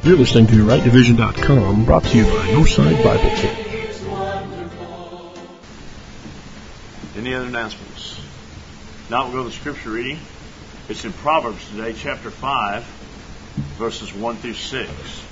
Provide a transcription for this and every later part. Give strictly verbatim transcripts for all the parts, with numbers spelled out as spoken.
You're listening to right division dot com, brought to you by Northside Bible Church. Any other announcements? Now we'll go to the scripture reading. It's in Proverbs today, chapter five, verses one through six.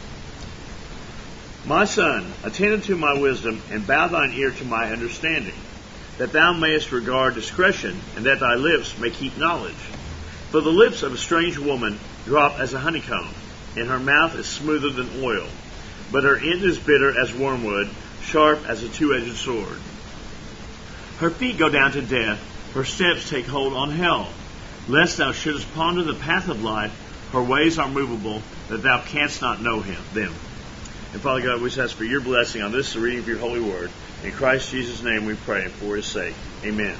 My son, attend unto my wisdom, and bow thine ear to my understanding, that thou mayest regard discretion, and that thy lips may keep knowledge. For the lips of a strange woman drop as a honeycomb, and her mouth is smoother than oil, but her end is bitter as wormwood, sharp as a two-edged sword. Her feet go down to death, her steps take hold on hell. Lest thou shouldest ponder the path of life, her ways are movable, that thou canst not know him them. And Father God, we just ask for your blessing on this, the reading of your holy word. In Christ Jesus' name we pray, and for his sake. Amen.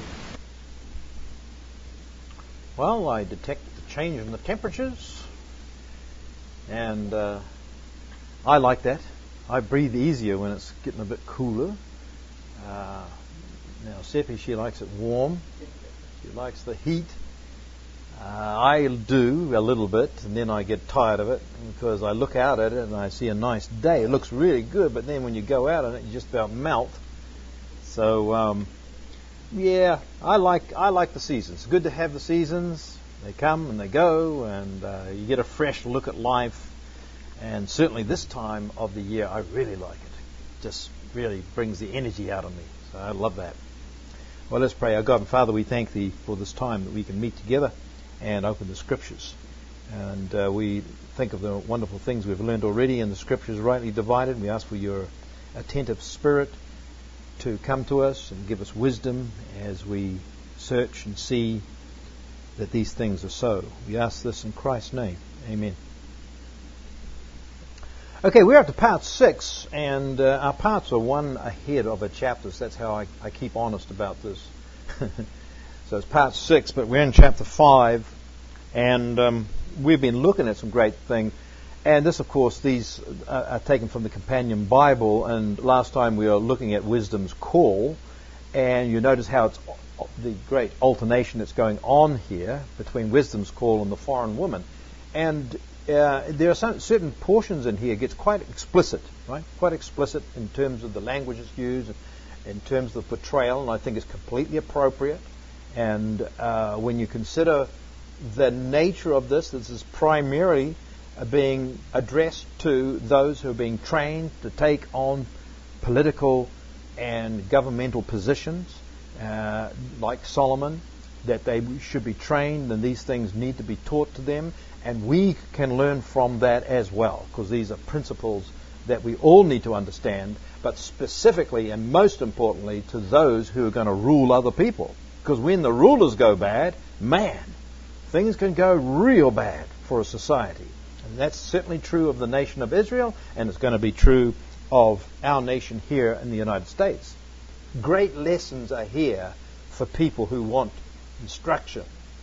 Well, I detect the change in the temperatures, and uh, I like that. I breathe easier when it's getting a bit cooler. Uh, now, Seppi, she likes it warm. She likes the heat. Uh, I do a little bit, and then I get tired of it because I look out at it and I see a nice day. It looks really good, but then when you go out on it, you just about melt. So, um, yeah, I like I like the seasons. It's good to have the seasons. They come and they go, and uh, you get a fresh look at life. And certainly this time of the year, I really like it. Just really brings the energy out of me. So I love that. Well, let's pray. Our God and Father, we thank Thee for this time that we can meet together and open the Scriptures. And uh, we think of the wonderful things we've learned already in the Scriptures, rightly divided. We ask for Your attentive Spirit to come to us and give us wisdom as we search and see that these things are so. We ask this in Christ's name. Amen. Okay, we're up to part six, and uh, our parts are one ahead of our chapters. That's how I, I keep honest about this. So it's part six, but we're in chapter five, and um, we've been looking at some great things. And this, of course, these are, are taken from the Companion Bible, and last time we were looking at Wisdom's Call, and you notice how it's the great alternation that's going on here between Wisdom's Call and the foreign woman. And uh, there are some, certain portions in here it gets quite explicit, right? Quite explicit in terms of the language it's used, in terms of the portrayal, and I think it's completely appropriate. And uh, when you consider the nature of this, this is primarily uh, being addressed to those who are being trained to take on political and governmental positions, uh, like Solomon, that they should be trained and these things need to be taught to them. And we can learn from that as well, because these are principles that we all need to understand, but specifically and most importantly to those who are going to rule other people. Because when the rulers go bad, man, things can go real bad for a society. And that's certainly true of the nation of Israel, and it's going to be true of our nation here in the United States. Great lessons are here for people who want instruction.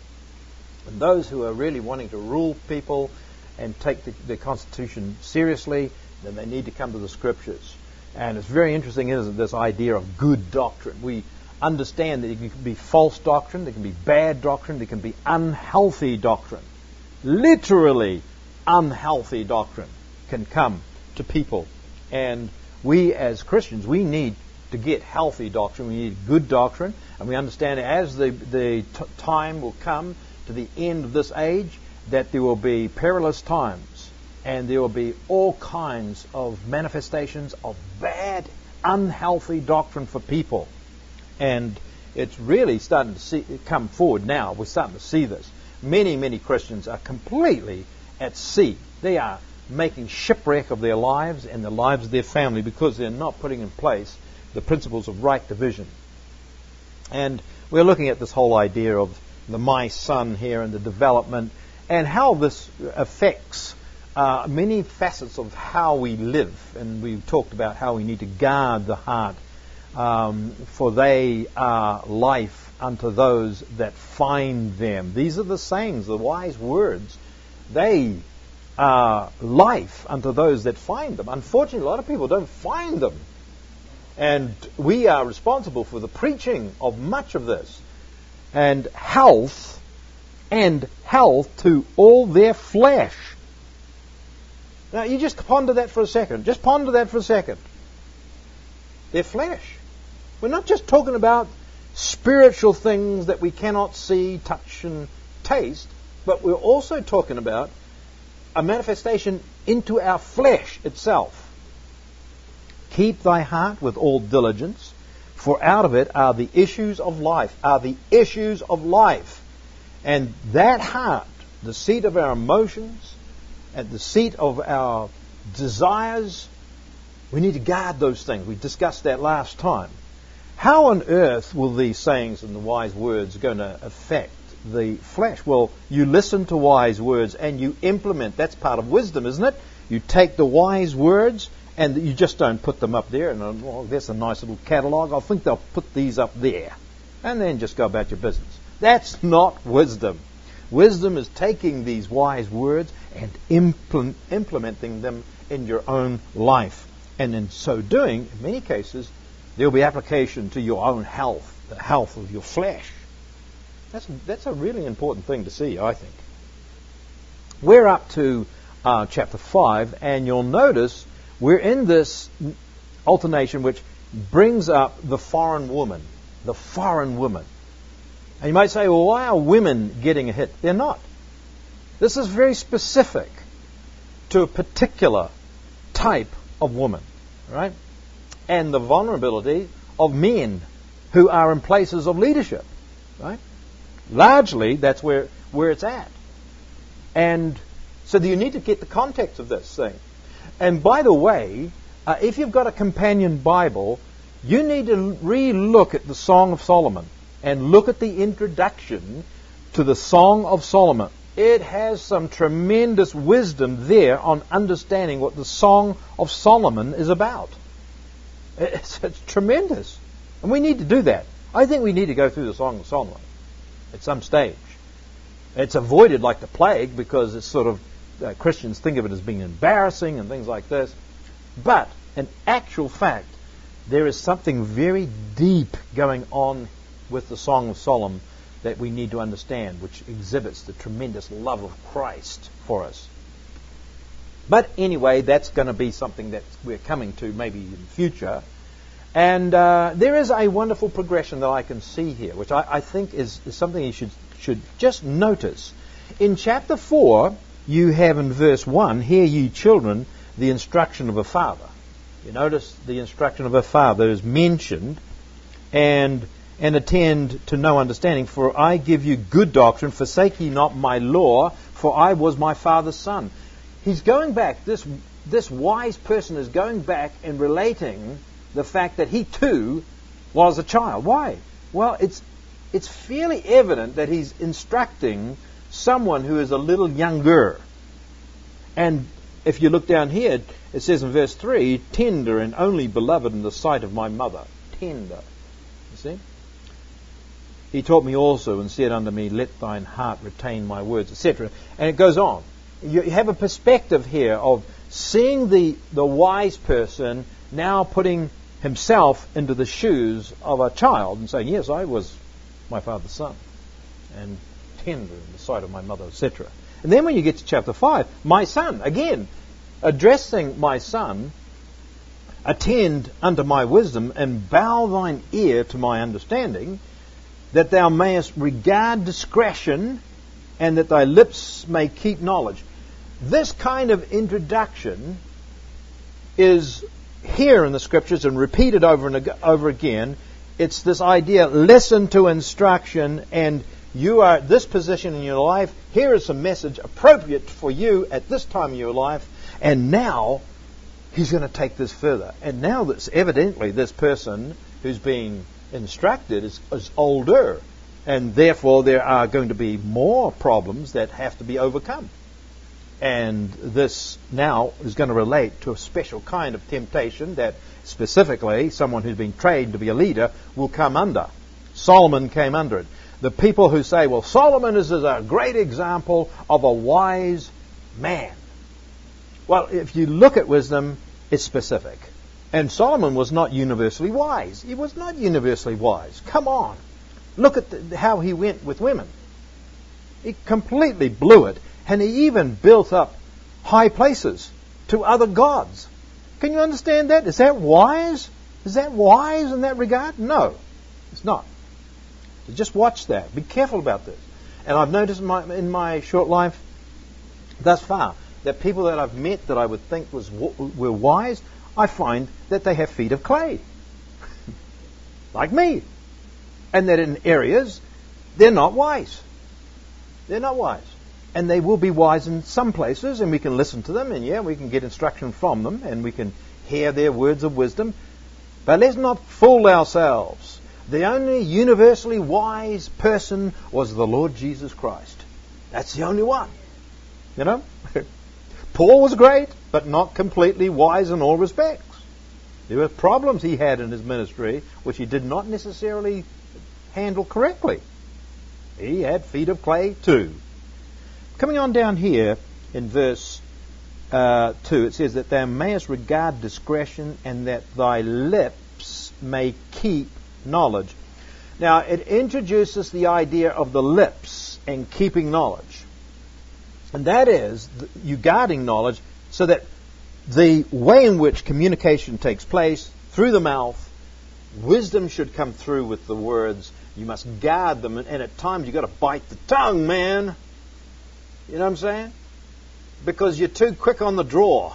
And those who are really wanting to rule people and take the, the Constitution seriously, then they need to come to the Scriptures. And it's very interesting, isn't it, this idea of good doctrine. We understand that there can be false doctrine, there can be bad doctrine, there can be unhealthy doctrine. Literally unhealthy doctrine can come to people. And we as Christians, we need to get healthy doctrine. We need good doctrine. And we understand as the, the t- time will come to the end of this age, that there will be perilous times. And there will be all kinds of manifestations of bad, unhealthy doctrine for people. And it's really starting to see, come forward now. We're starting to see this. Many, many Christians are completely at sea. They are making shipwreck of their lives and the lives of their family because they're not putting in place the principles of right division. And we're looking at this whole idea of the my son here and the development and how this affects uh, many facets of how we live. And we've talked about how we need to guard the heart, um, for they are life unto those that find them. These are the sayings, the wise words. They are life unto those that find them. Unfortunately, a lot of people don't find them. And we are responsible for the preaching of much of this. And health, and health to all their flesh. Now, you just ponder that for a second. Just ponder that for a second. They're flesh. We're not just talking about spiritual things that we cannot see, touch, and taste, but we're also talking about a manifestation into our flesh itself. Keep thy heart with all diligence, for out of it are the issues of life, are the issues of life. And that heart, the seat of our emotions, and the seat of our desires, we need to guard those things. We discussed that last time. How on earth will these sayings and the wise words going to affect the flesh? Well, you listen to wise words and you implement. That's part of wisdom, isn't it? You take the wise words and you just don't put them up there and, well, there's a nice little catalogue. I think they'll put these up there. And then just go about your business. That's not wisdom. Wisdom is taking these wise words and implement, implementing them in your own life. And in so doing, in many cases, there will be application to your own health, the health of your flesh. That's, that's a really important thing to see, I think. We're up to uh, chapter five, and you'll notice we're in this alternation which brings up the foreign woman. The foreign woman. And you might say, well, why are women getting a hit? They're not. This is very specific to a particular type of woman, right? And the vulnerability of men who are in places of leadership, right? Largely, that's where, where it's at. And so you need to get the context of this thing. And by the way, uh, if you've got a companion Bible, you need to re-look at the Song of Solomon and look at the introduction to the Song of Solomon. It has some tremendous wisdom there on understanding what the Song of Solomon is about. It's, it's tremendous. And we need to do that. I think we need to go through the Song of Solomon at some stage. It's avoided like the plague because it's sort of, uh, Christians think of it as being embarrassing and things like this. But in actual fact, there is something very deep going on with the Song of Solomon that we need to understand, which exhibits the tremendous love of Christ for us. But anyway, that's going to be something that we're coming to maybe in the future. And uh, there is a wonderful progression that I can see here, which I, I think is, is something you should, should just notice. In chapter four, you have in verse one, hear ye children, the instruction of a father. You notice the instruction of a father is mentioned, and and attend to no understanding, for I give you good doctrine, forsake ye not my law, for I was my father's son. He's going back, this this wise person is going back and relating the fact that he too was a child. Why? Well, it's it's fairly evident that he's instructing someone who is a little younger. And if you look down here, it says in verse three, tender and only beloved in the sight of my mother. Tender. You see? He taught me also and said unto me, let thine heart retain my words, et cetera. And it goes on. You have a perspective here of seeing the, the wise person now putting himself into the shoes of a child and saying, yes, I was my father's son, and tender in the sight of my mother, et cetera. And then when you get to chapter five, my son, again, addressing my son, attend unto my wisdom and bow thine ear to my understanding, that thou mayest regard discretion, and that thy lips may keep knowledge. This kind of introduction is here in the Scriptures and repeated over and over again. It's this idea, listen to instruction, and you are at this position in your life. Here is a message appropriate for you at this time in your life, and now he's going to take this further. And now that's evidently this person who's being instructed is, is older, and therefore there are going to be more problems that have to be overcome. And this now is going to relate to a special kind of temptation that specifically someone who's been trained to be a leader will come under. Solomon came under it. The people who say, well, Solomon is a great example of a wise man. Well, if you look at wisdom, it's specific. And Solomon was not universally wise. He was not universally wise. Come on. Look at the, how he went with women. He completely blew it. And he even built up high places to other gods. Can you understand that? Is that wise? Is that wise in that regard? No, it's not. So just watch that. Be careful about this. And I've noticed in my, in my short life thus far that people that I've met that I would think was were wise, I find that they have feet of clay, like me, and that in areas they're not wise. They're not wise. And they will be wise in some places, and we can listen to them, and yeah, we can get instruction from them, and we can hear their words of wisdom. But let's not fool ourselves. The only universally wise person was the Lord Jesus Christ. That's the only one. You know? Paul was great, but not completely wise in all respects. There were problems he had in his ministry which he did not necessarily handle correctly. He had feet of clay too. Coming on down here in verse uh, two, it says that thou mayest regard discretion and that thy lips may keep knowledge. Now, it introduces the idea of the lips and keeping knowledge. And that is, you guarding knowledge so that the way in which communication takes place through the mouth, wisdom should come through with the words. You must guard them, and at times you've got to bite the tongue, man. You know what I'm saying? Because you're too quick on the draw.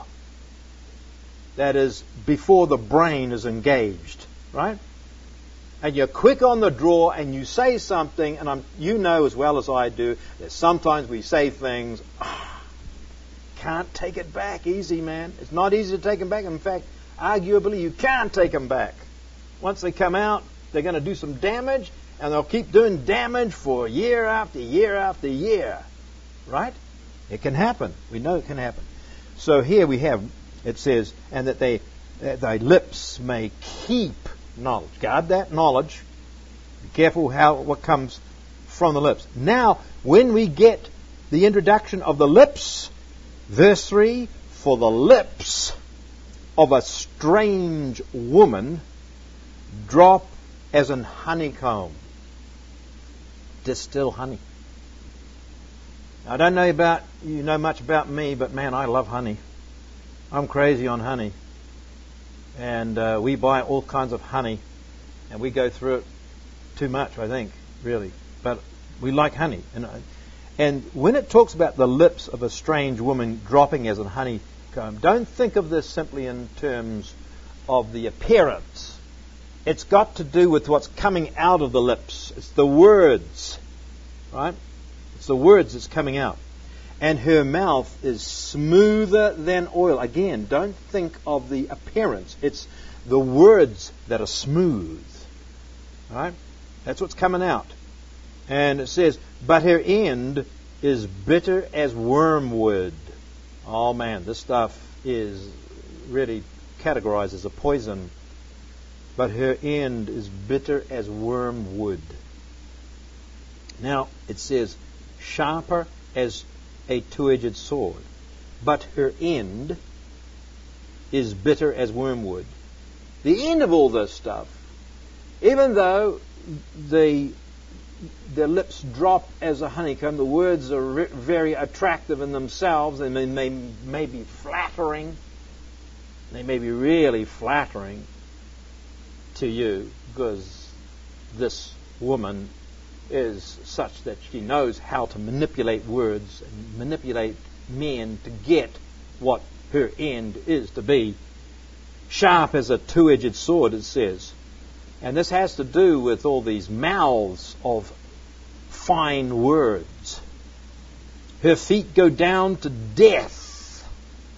That is, before the brain is engaged, right? And you're quick on the draw and you say something, and I'm, you know as well as I do that sometimes we say things, oh, can't take it back easy, man. It's not easy to take them back. In fact, arguably you can't take them back. Once they come out, they're going to do some damage, and they'll keep doing damage for year after year after year. Right? It can happen. We know it can happen. So here we have, it says, and that they, that thy lips may keep knowledge. Guard that knowledge. Be careful how what comes from the lips. Now, when we get the introduction of the lips, verse three, for the lips of a strange woman drop as an honeycomb. Distill honey. I don't know about you know much about me, but man, I love honey. I'm crazy on honey. And uh, we buy all kinds of honey, and we go through it too much, I think, really. But we like honey. And, and when it talks about the lips of a strange woman dropping as a honeycomb, don't think of this simply in terms of the appearance. It's got to do with what's coming out of the lips. It's the words, right? It's the words that's coming out. And her mouth is smoother than oil. Again, don't think of the appearance. It's the words that are smooth. Right? That's what's coming out. And it says, but her end is bitter as wormwood. Oh man, this stuff is really categorized as a poison. But her end is bitter as wormwood. Now, it says, sharper as a two-edged sword, but her end is bitter as wormwood. The end of all this stuff, even though the the lips drop as a honeycomb, the words are re- very attractive in themselves, and they may, may be flattering, they may be really flattering to you, because this woman is such that she knows how to manipulate words and manipulate men to get what her end is to be. Sharp as a two-edged sword, it says. And this has to do with all these mouths of fine words. Her feet go down to death.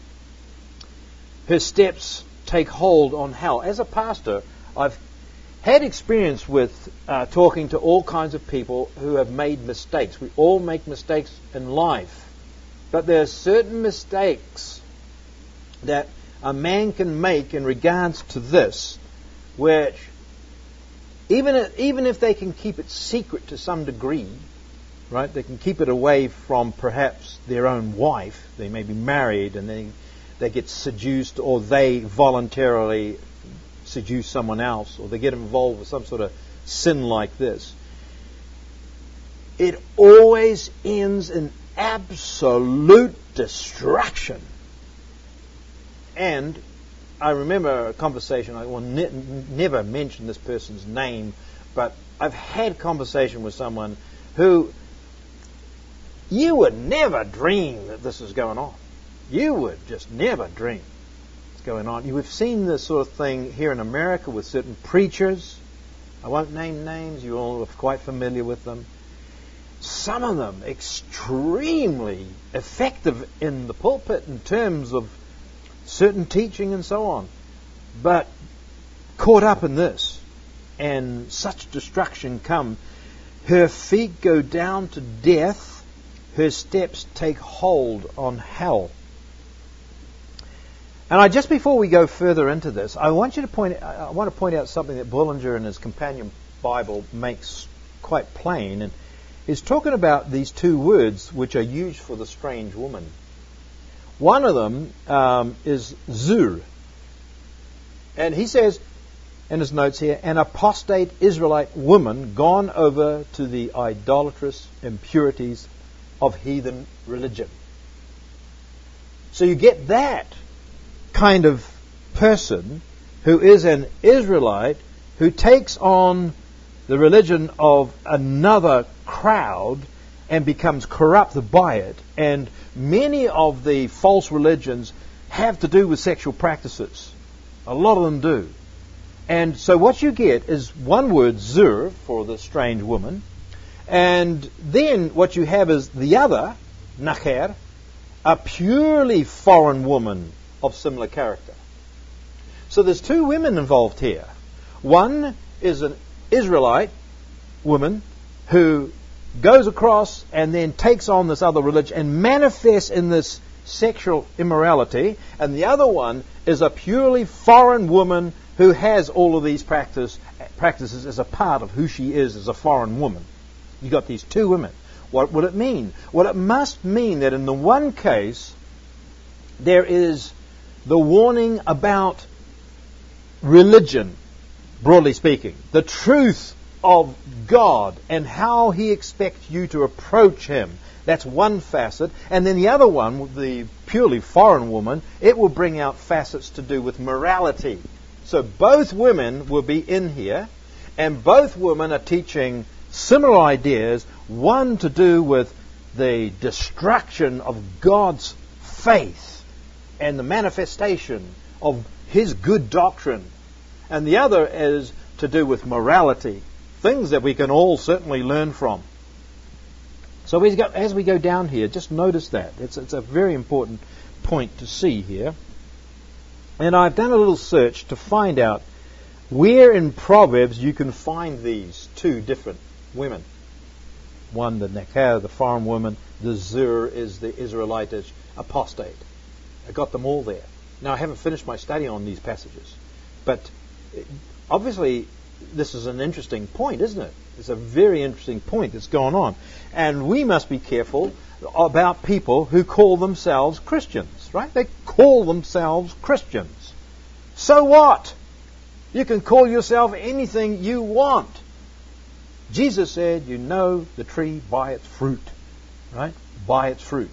Her steps take hold on hell. As a pastor, I've had experience with uh, talking to all kinds of people who have made mistakes. We all make mistakes in life. But there are certain mistakes that a man can make in regards to this, which even, even if they can keep it secret to some degree, right, they can keep it away from perhaps their own wife. They may be married and they, they get seduced, or they voluntarily seduce someone else, or they get involved with some sort of sin like this. It always ends in absolute destruction. And I remember a conversation, I will ne- never mention this person's name, but I've had conversation with someone who you would never dream that this is going on. You would just never dream it's going on. We've seen this sort of thing here in America with certain preachers. I won't name names, you all are quite familiar with them. Some of them extremely effective in the pulpit in terms of certain teaching and so on, but caught up in this, and such destruction come. Her feet go down to death, her steps take hold on hell. And I, just before we go further into this, I want you to point. I want to point out something that Bullinger in his Companion Bible makes quite plain, and is talking about these two words which are used for the strange woman. One of them um, is zur, and he says in his notes here, an apostate Israelite woman gone over to the idolatrous impurities of heathen religion. So you get that kind of person who is an Israelite who takes on the religion of another crowd and becomes corrupted by it. And many of the false religions have to do with sexual practices. A lot of them do. And so what you get is one word, zur, for the strange woman. And then what you have is the other, nacher, a purely foreign woman of similar character. So there's two women involved here. One is an Israelite woman who goes across and then takes on this other religion and manifests in this sexual immorality. And the other one is a purely foreign woman who has all of these practice, practices as a part of who she is as a foreign woman. You've got these two women. What would it mean? Well, it must mean that in the one case, there is the warning about religion, broadly speaking, the truth of God and how He expects you to approach Him. That's one facet. And then the other one, the purely foreign woman, it will bring out facets to do with morality. So both women will be in here, and both women are teaching similar ideas, one to do with the destruction of God's faith and the manifestation of His good doctrine, and the other is to do with morality, things that we can all certainly learn from. So as we go down here, just notice that. It's, it's a very important point to see here. And I've done a little search to find out where in Proverbs you can find these two different women. One, the Nacher, the foreign woman. The Zur is the Israelitish apostate. I got them all there. Now, I haven't finished my study on these passages. But obviously, this is an interesting point, isn't it? It's a very interesting point that's going on. And we must be careful about people who call themselves Christians, right? They call themselves Christians. So what? You can call yourself anything you want. Jesus said, you know the tree by its fruit, right? By its fruit.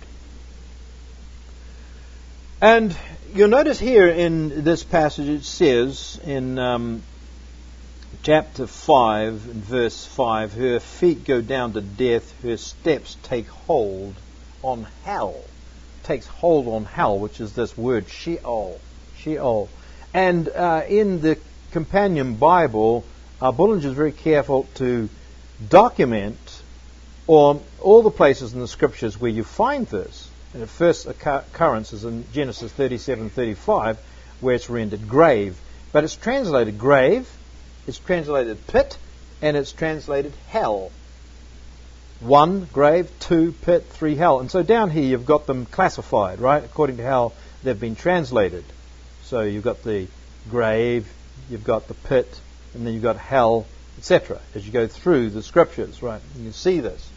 And you'll notice here in this passage it says in um, chapter five, in verse five, her feet go down to death, her steps take hold on hell. Takes hold on hell, which is this word Sheol. Sheol. And uh, in the Companion Bible, uh, Bullinger is very careful to document all, all the places in the Scriptures where you find this. And the first occurrence is in Genesis thirty-seven thirty-five, where it's rendered grave. But it's translated grave, it's translated pit, and it's translated hell. One, grave, two, pit, three, hell. And so down here you've got them classified, right, according to how they've been translated. So you've got the grave, you've got the pit, and then you've got hell, et cetera, as you go through the Scriptures, right? You can see this.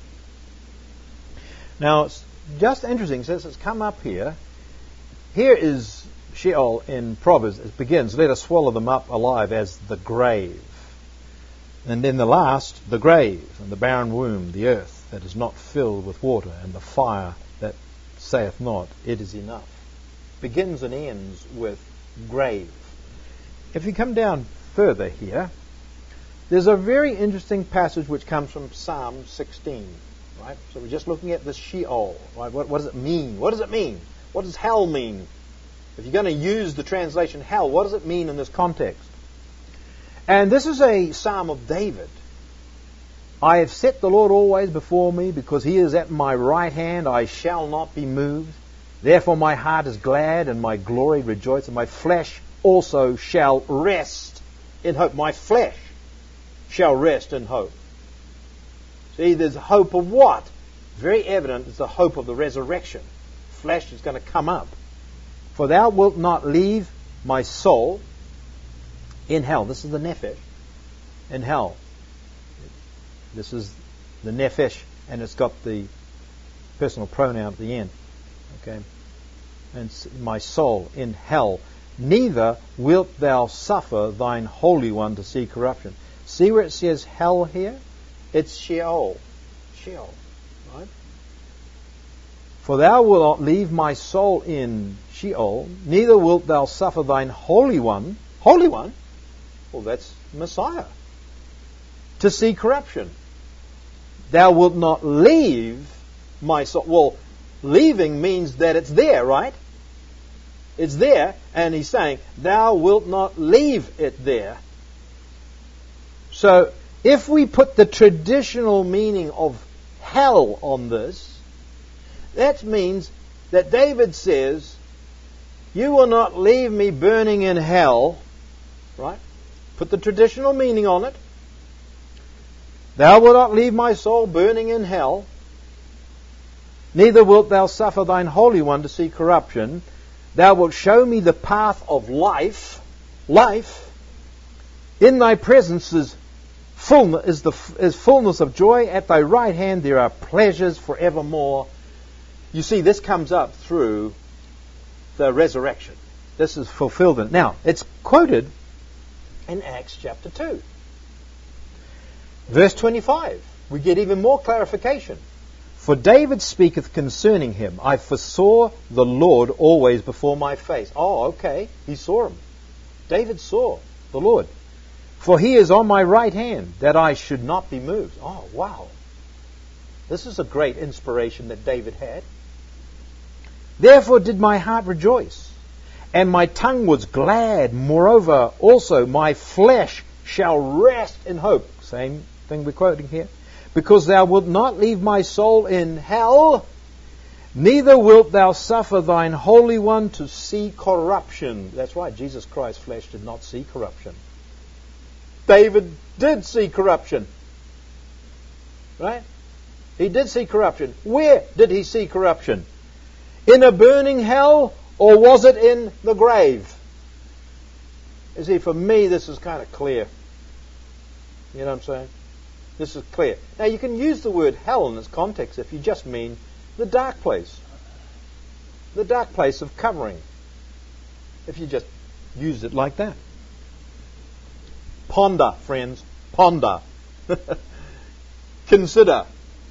Now, it's just interesting, since it's come up here, here is Sheol in Proverbs. It begins, let us swallow them up alive as the grave. And then the last, the grave, and the barren womb, the earth that is not filled with water, and the fire that saith not, it is enough. begins and ends with grave. If you come down further here, there's a very interesting passage which comes from Psalm sixteen. Right? So we're just looking at this Sheol. Right? What, what does it mean? What does it mean? What does hell mean? If you're going to use the translation hell, what does it mean in this context? And this is a psalm of David. I have set the Lord always before me, because he is at my right hand, I shall not be moved. Therefore my heart is glad, and my glory rejoices, and my flesh also shall rest in hope. My flesh shall rest in hope. See, there's hope of what? Very evident, it's the hope of the resurrection. Flesh is going to come up. For thou wilt not leave my soul in hell. This is the nephesh. In hell. This is the nephesh, and it's got the personal pronoun at the end. Okay? And my soul in hell. Neither wilt thou suffer thine Holy One to see corruption. See where it says hell here? It's Sheol. Sheol. Right? For thou wilt not leave my soul in Sheol, neither wilt thou suffer thine Holy One. Holy One? Well, that's Messiah. To see corruption. Thou wilt not leave my soul. Well, leaving means that it's there, right? It's there, and he's saying, thou wilt not leave it there. So, if we put the traditional meaning of hell on this, that means that David says, you will not leave me burning in hell, right? Put the traditional meaning on it. Thou wilt not leave my soul burning in hell, neither wilt thou suffer thine Holy One to see corruption. Thou wilt show me the path of life. Life. In thy presence is fullness, is the is fullness of joy. At thy right hand there are pleasures forevermore. You see, this comes up through the resurrection. This is fulfilled in. Now, it's quoted in Acts chapter two. Verse twenty-five. We get even more clarification. For David speaketh concerning him, I foresaw the Lord always before my face. Oh, okay. He saw him. David saw the Lord. For he is on my right hand, that I should not be moved. Oh, wow. This is a great inspiration that David had. Therefore did my heart rejoice, and my tongue was glad. Moreover, also my flesh shall rest in hope. Same thing we're quoting here. Because thou wilt not leave my soul in hell, neither wilt thou suffer thine Holy One to see corruption. That's right, Jesus Christ's flesh did not see corruption. David did see corruption. Right? He did see corruption. Where did he see corruption? In a burning hell, or was it in the grave? You see, for me, this is kind of clear. You know what I'm saying? This is clear. Now, you can use the word hell in this context if you just mean the dark place. The dark place of covering. If you just use it like that. Ponder, friends. Ponder. Consider.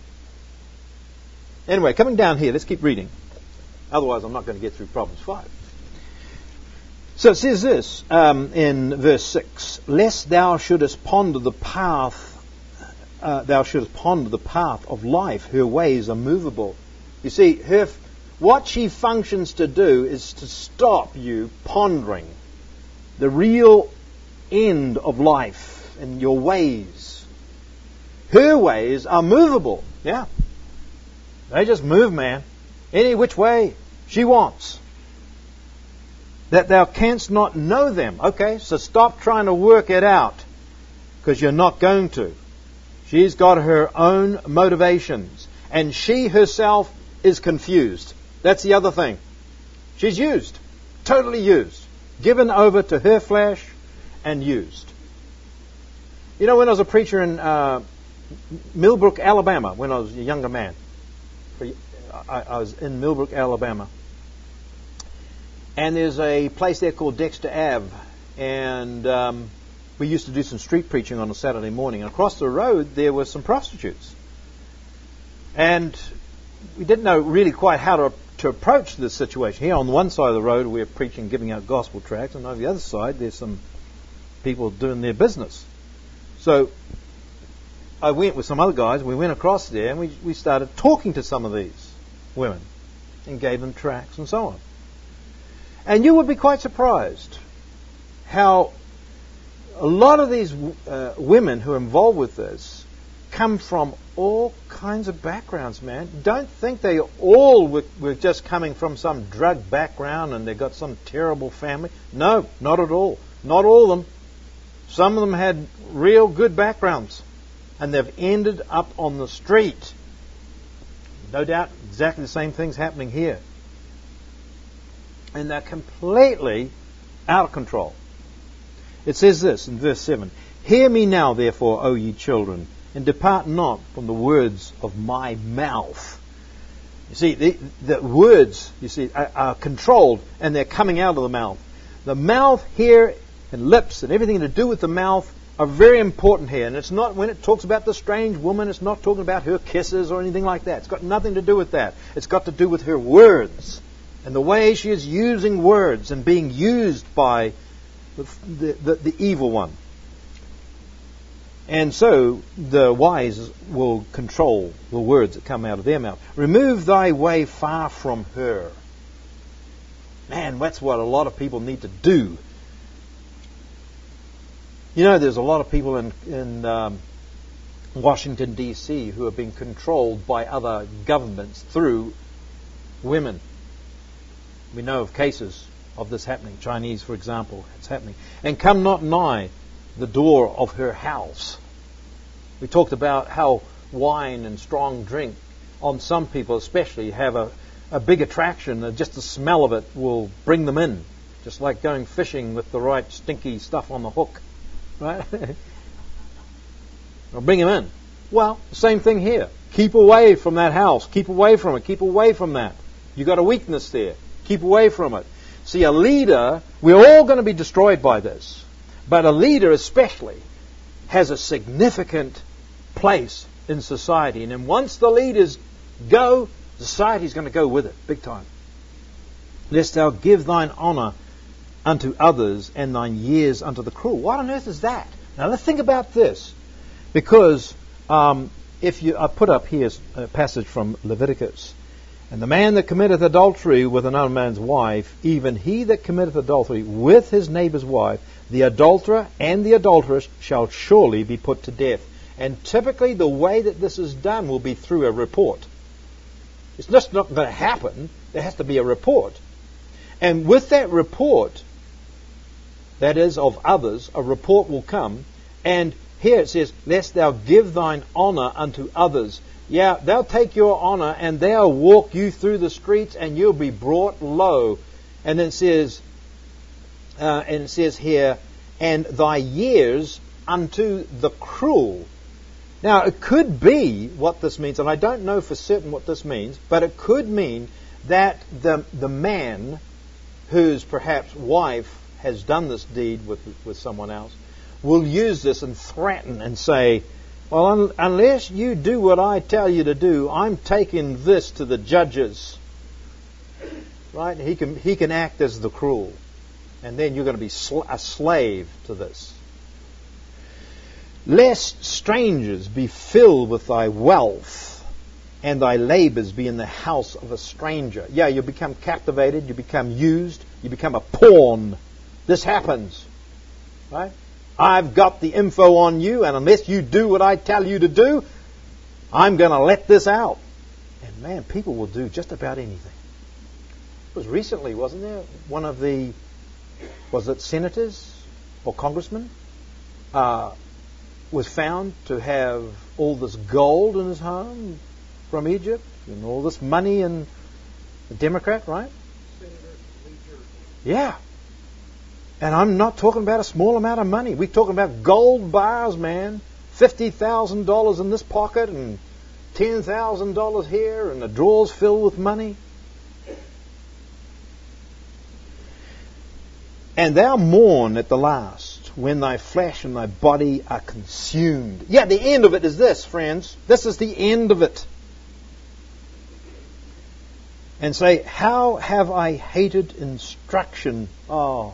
Anyway, coming down here, let's keep reading. Otherwise, I'm not going to get through Proverbs five. So it says this um, in verse six. Lest thou shouldest ponder the path Uh, thou shouldst ponder the path of life. Her ways are movable. You see, her, what she functions to do is to stop you pondering the real end of life and your ways. Her ways are movable. Yeah. They just move, man. Any which way she wants. That thou canst not know them. Okay, so stop trying to work it out, because you're not going to. She's got her own motivations. And she herself is confused. That's the other thing. She's used. Totally used. Given over to her flesh and used. You know, when I was a preacher in uh, Millbrook, Alabama, when I was a younger man. I, I was in Millbrook, Alabama. And there's a place there called Dexter Avenue. And Um, we used to do some street preaching on a Saturday morning. And across the road, there were some prostitutes. And we didn't know really quite how to to approach this situation. Here on one side of the road we're preaching, giving out gospel tracts, and on the other side there's some people doing their business. So I went with some other guys, we went across there and we, we started talking to some of these women and gave them tracts and so on. And you would be quite surprised how a lot of these uh, women who are involved with this come from all kinds of backgrounds, man. Don't think they all were, were just coming from some drug background and they got some terrible family. No, not at all. Not all of them. Some of them had real good backgrounds and they've ended up on the street. No doubt exactly the same thing's happening here. And they're completely out of control. It says this in verse seven, "Hear me now, therefore, O ye children, and depart not from the words of my mouth." You see, the, the words, you see, are, are controlled, and they're coming out of the mouth. The mouth here and lips and everything to do with the mouth are very important here. And it's not, when it talks about the strange woman, it's not talking about her kisses or anything like that. It's got nothing to do with that. It's got to do with her words and the way she is using words and being used by the, the, the, the evil one. And so the wise will control the words that come out of their mouth. "Remove thy way far from her." Man, that's what a lot of people need to do. You know, there's a lot of people in, in um, Washington, D C who are being controlled by other governments through women. We know of cases of this happening. Chinese, for example, it's happening. "And come not nigh the door of her house." We talked about how wine and strong drink, on some people especially, have a, a big attraction. Just the smell of it will bring them in. Just like going fishing with the right stinky stuff on the hook. Right? It'll bring them in. Well, same thing here. Keep away from that house. Keep away from it. Keep away from that. You've got a weakness there. Keep away from it. See, a leader, we're all going to be destroyed by this. But a leader especially has a significant place in society. And then once the leaders go, society's going to go with it, big time. "Lest thou give thine honour unto others, and thine years unto the cruel." What on earth is that? Now let's think about this. Because um, if you, I put up here a passage from Leviticus. "And the man that committeth adultery with another man's wife, even he that committeth adultery with his neighbour's wife, the adulterer and the adulteress shall surely be put to death." And typically the way that this is done will be through a report. It's just not going to happen. There has to be a report. And with that report, that is of others, a report will come. And here it says, "Lest thou give thine honour unto others." Yeah, they'll take your honour and they'll walk you through the streets and you'll be brought low. And then it says, uh, and it says here, "And thy years unto the cruel." Now, it could be what this means, and I don't know for certain what this means, but it could mean that the the man whose perhaps wife has done this deed with with someone else will use this and threaten and say, "Well, un- unless you do what I tell you to do, I'm taking this to the judges." Right? He can he can act as the cruel, and then you're going to be sl- a slave to this. "Lest strangers be filled with thy wealth, and thy labours be in the house of a stranger." Yeah, you become captivated, you become used, you become a pawn. This happens. Right? I've got the info on you, and unless you do what I tell you to do, I'm going to let this out. And man, people will do just about anything. It was recently, wasn't there? One of the, was it senators or congressmen, uh, was found to have all this gold in his home from Egypt and all this money, and a Democrat, right? Yeah. And I'm not talking about a small amount of money. We're talking about gold bars, man. fifty thousand dollars in this pocket and ten thousand dollars here, and the drawers filled with money. "And thou mourn at the last, when thy flesh and thy body are consumed." Yeah, the end of it is this, friends. This is the end of it. and say, how have I hated instruction? Oh,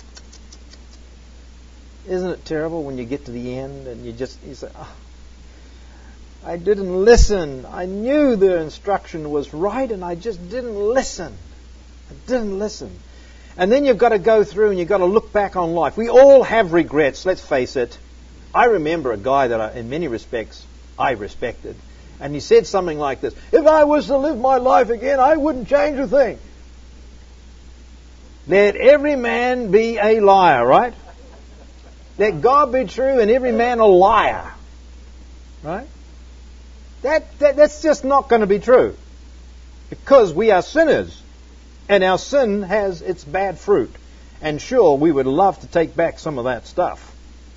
isn't it terrible when you get to the end and you just you say, oh, I didn't listen. I knew the instruction was right and I just didn't listen. I didn't listen. And then you've got to go through and you've got to look back on life. We all have regrets, let's face it. I remember a guy that I, in many respects I respected. And he said something like this: if I was to live my life again, I wouldn't change a thing. Let every man be a liar, right? Let God be true and every man a liar. Right? That, that that's just not going to be true. Because we are sinners. And our sin has its bad fruit. And sure, we would love to take back some of that stuff.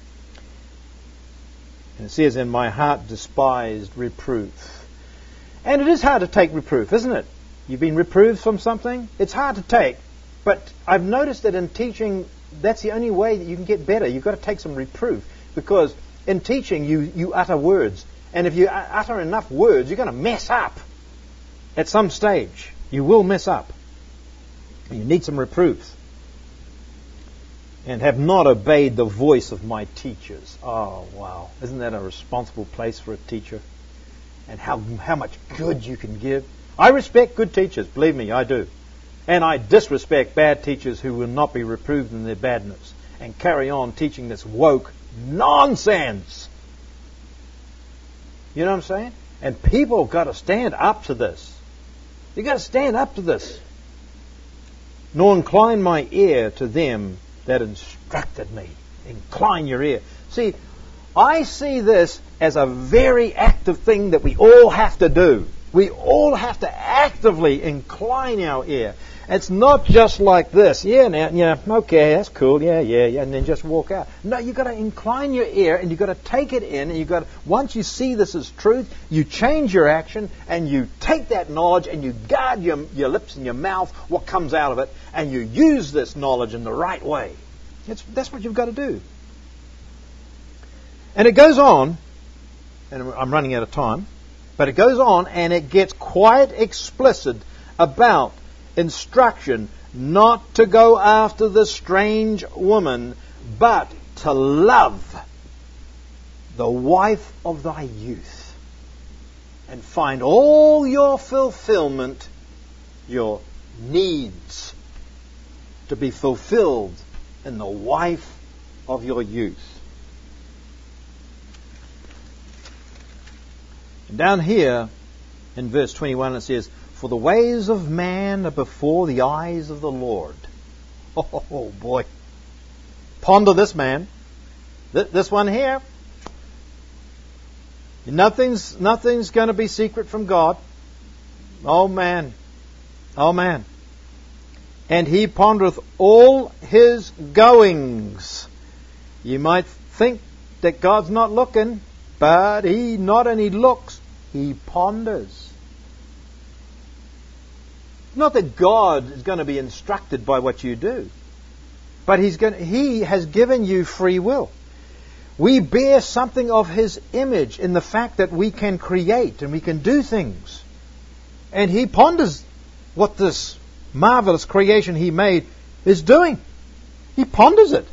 And it says, "In my heart despised reproof." And it is hard to take reproof, isn't it? You've been reproved from something. It's hard to take. But I've noticed that in teaching, that's the only way that you can get better. You've got to take some reproof. Because in teaching, you, you utter words. And if you utter enough words, you're going to mess up. At some stage, you will mess up. You need some reproof. "And have not obeyed the voice of my teachers." Oh, wow. Isn't that a responsible place for a teacher? And how how much good you can give. I respect good teachers. Believe me, I do. And I disrespect bad teachers who will not be reproved in their badness and carry on teaching this woke nonsense. You know what I'm saying? And people have got to stand up to this. You've got to stand up to this. "Nor incline my ear to them that instructed me." Incline your ear. See, I see this as a very active thing that we all have to do. We all have to actively incline our ear. It's not just like this. Yeah, now, yeah, okay, that's cool. Yeah, yeah, yeah, and then just walk out. No, you've got to incline your ear and you've got to take it in. And you've got to, once you see this as truth, you change your action and you take that knowledge and you guard your, your lips and your mouth, what comes out of it, and you use this knowledge in the right way. It's, that's what you've got to do. And it goes on, and I'm running out of time, but it goes on and it gets quite explicit about instruction not to go after the strange woman, but to love the wife of thy youth and find all your fulfillment, your needs, to be fulfilled in the wife of your youth. And down here in verse twenty-one it says, "For the ways of man are before the eyes of the Lord." Oh, oh boy. Ponder this, man. Th- this one here. Nothing's, nothing's going to be secret from God. Oh, man. Oh, man. "And he pondereth all his goings." You might think that God's not looking, but he not only looks, he ponders. Not that God is going to be instructed by what you do, but he's going, He has given you free will. We bear something of His image in the fact that we can create and we can do things. And He ponders what this marvelous creation He made is doing. He ponders it.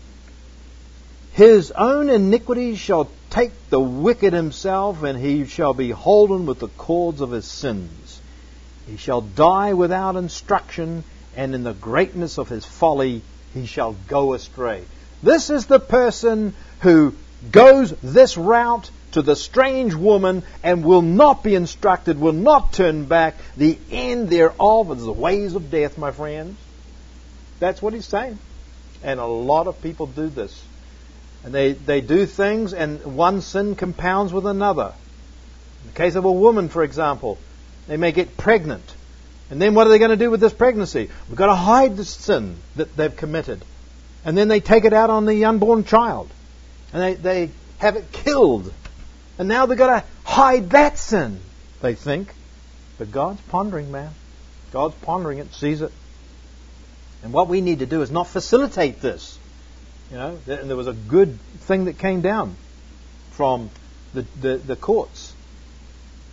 "His own iniquities shall take the wicked himself, and he shall be holden with the cords of his sins. He shall die without instruction, and in the greatness of his folly he shall go astray." This is the person who goes this route to the strange woman and will not be instructed, will not turn back. The end thereof is the ways of death, my friends. That's what he's saying. And a lot of people do this. And they, they do things, and one sin compounds with another. In the case of a woman, for example, they may get pregnant. And then what are they going to do with this pregnancy? We've got to hide the sin that they've committed. And then they take it out on the unborn child. And they, they have it killed. And now they've got to hide that sin, they think. But God's pondering, man. God's pondering it, sees it. And what we need to do is not facilitate this. You know, and there was a good thing that came down from the, the, the courts.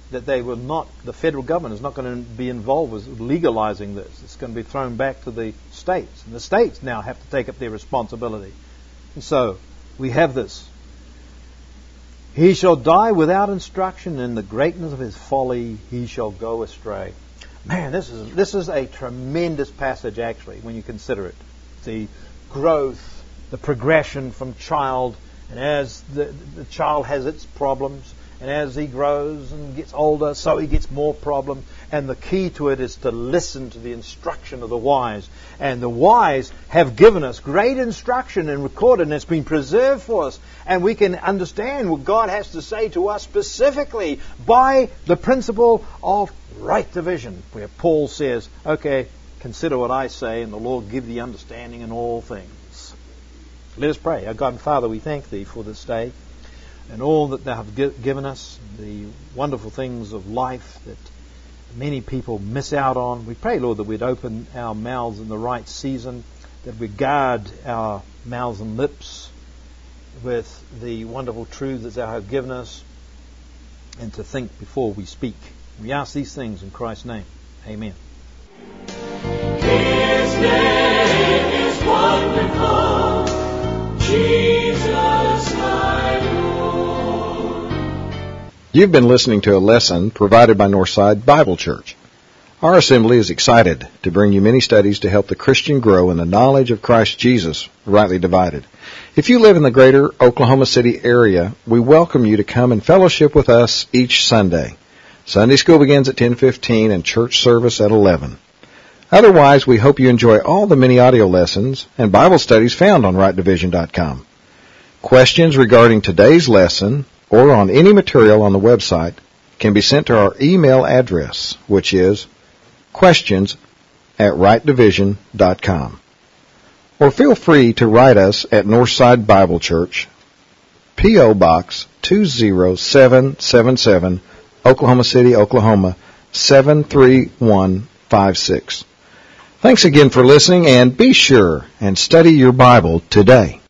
that they will not, the federal government is not going to be involved with legalizing this. It's going to be thrown back to the states. And the states now have to take up their responsibility. And so, we have this. He shall die without instruction, in the greatness of his folly he shall go astray. Man, this is this is a tremendous passage, actually, when you consider it. The growth, the progression from child, and as the, the child has its problems, and as he grows and gets older, so he gets more problems. And the key to it is to listen to the instruction of the wise. And the wise have given us great instruction and recorded, and it's been preserved for us. And we can understand what God has to say to us specifically by the principle of right division, where Paul says, okay, consider what I say, and the Lord give thee understanding in all things. Let us pray. Our God and Father, we thank Thee for this day and all that Thou have given us, the wonderful things of life that many people miss out on. We pray, Lord, that we'd open our mouths in the right season, that we guard our mouths and lips with the wonderful truths that Thou have given us, and to think before we speak. We ask these things in Christ's name. Amen. His name is wonderful, Jesus my Lord. You've been listening to a lesson provided by Northside Bible Church. Our assembly is excited to bring you many studies to help the Christian grow in the knowledge of Christ Jesus, rightly divided. If you live in the greater Oklahoma City area, we welcome you to come and fellowship with us each Sunday. Sunday school begins at ten fifteen and church service at eleven. Otherwise, we hope you enjoy all the many audio lessons and Bible studies found on right division dot com. Questions regarding today's lesson or on any material on the website can be sent to our email address, which is questions at right division dot com. Or feel free to write us at Northside Bible Church, P O. Box two zero seven seven seven, Oklahoma City, Oklahoma seven three one five six. Thanks again for listening, and be sure and study your Bible today.